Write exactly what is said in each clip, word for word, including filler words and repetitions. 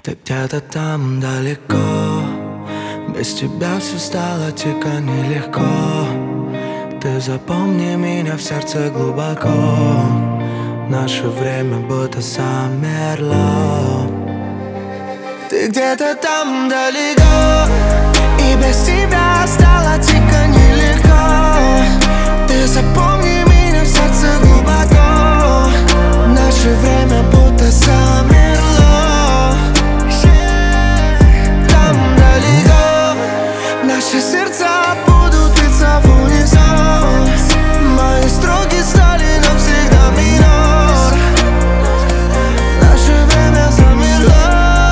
Ты где-то там далеко, без тебя все стало дико нелегко. Ты запомни меня в сердце глубоко, наше время будто замерло. Ты где-то там далеко, и без тебя стало дико нелегко. Ты запомни меня в сердце глубоко, наше время будто замерло. Там далеко наши сердца будут биться в унисон. Мои строки стали навсегда минор. Наше время замерло.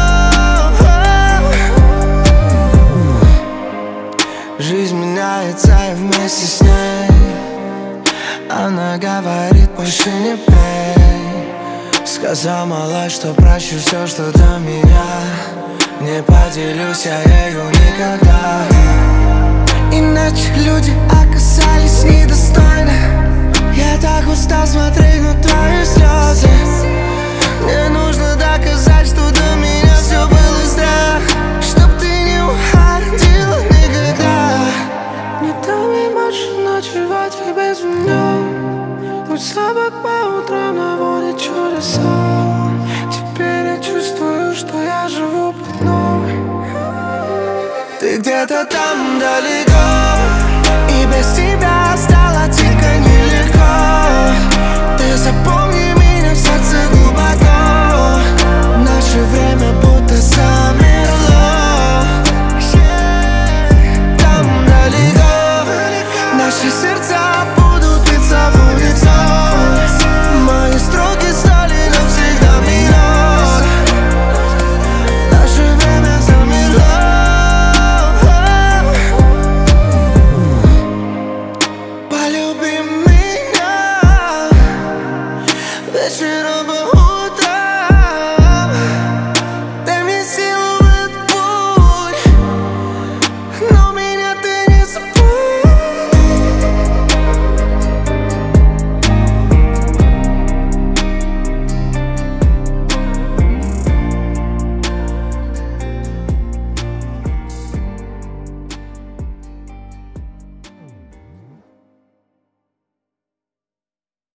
Жизнь меняется и вместе с ней. Она говорит, больше не пей. Сказал малыш, что прощу все, что до меня. Не поделюсь я ею никогда. Иначе люди оказались недостойны. Я так устал смотреть на твои слезы. Мне нужно доказать, что до меня все было зря, чтоб ты не уходила никогда. Не дай мне больше ночевать и без меня. Пусть собак по утрам наводит чудеса. Теперь я чувствую, что я живу под новой. Ты где-то там далеко, и без тебя стало дико нелегко. Ты запомни меня в сердце глубоко, наше время будто замерло. Там далеко наши сердца будут биться в унисон. Мои строки стали навсегда минор. Наше время замерло. Полюби меня вечером.